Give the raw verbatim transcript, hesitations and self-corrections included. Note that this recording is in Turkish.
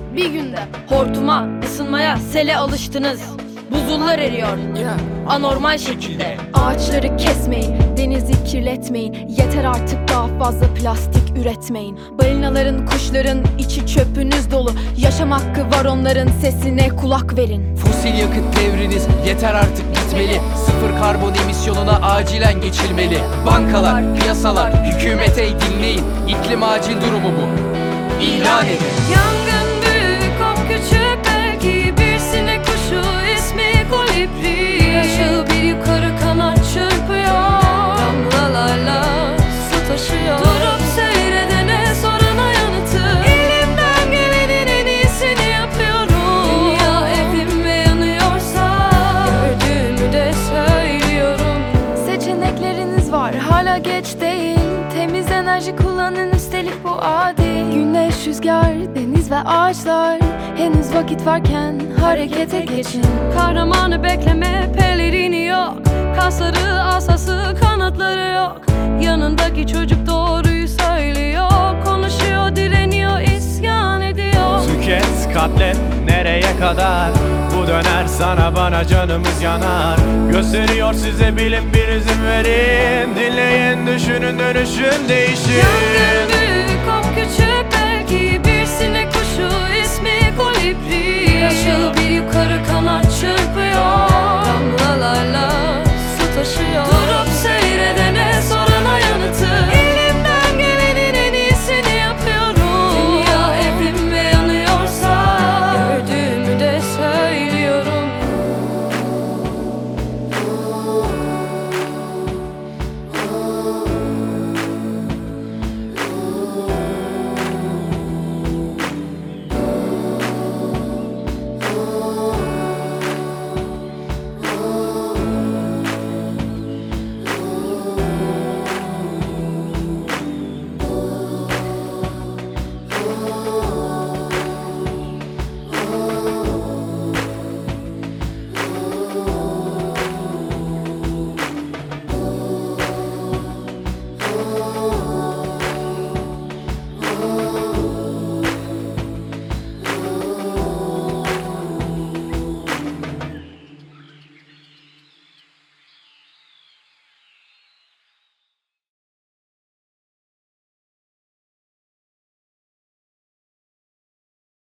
bir günde hortuma, ısınmaya, sele alıştınız. Buzullar eriyor anormal şekilde. Ağaçları kesmeyin, denizi kirletmeyin. Yeter artık daha fazla plastik üretmeyin. Balinaların, kuşların içi çöpünüz dolu. Yaşam hakkı var, onların sesine kulak verin. Fosil yakıt devriniz yeter artık gitmeli. Sıfır karbon emisyonuna acilen geçilmeli. Bankalar, piyasalar, hükümete dinleyin. İklim acil durumu bu, İlan edin. Yangın büyük, ok küçük, belki bir sinek kuşu, ismi kolibri. Yaşı bir yukarı kanat çırpıyor, damlalarla su taşıyor. Durup seyredene sorana yanıtı, elimden gelenin en iyisini yapıyorum. Dünya evim ve yanıyorsa gördüğümü de söylüyorum. Seçenekleriniz var, hala geç değil. Temiz enerji kullanın, üstelik bu adil. Güneş, rüzgar, deniz ve ağaçlar. Henüz vakit varken harekete geçin. Kahramanı bekleme, pelerini yok. Kasları, asası, kanatları yok. Yanındaki çocuk doğruyu söylüyor. Konuşuyor, direniyor, isyan ediyor. Tüket, katlet, nereye kadar? Bu döner sana bana, canımız yanar. Gösteriyor size bilim, bir izin verin. Dinleyin, düşünün, dönüşün, değişin. Yangın büyük, ok küçük, belki bir sinek kuşu, ismi kolibri. Yaşı bir yukarı kanat çırpıyor,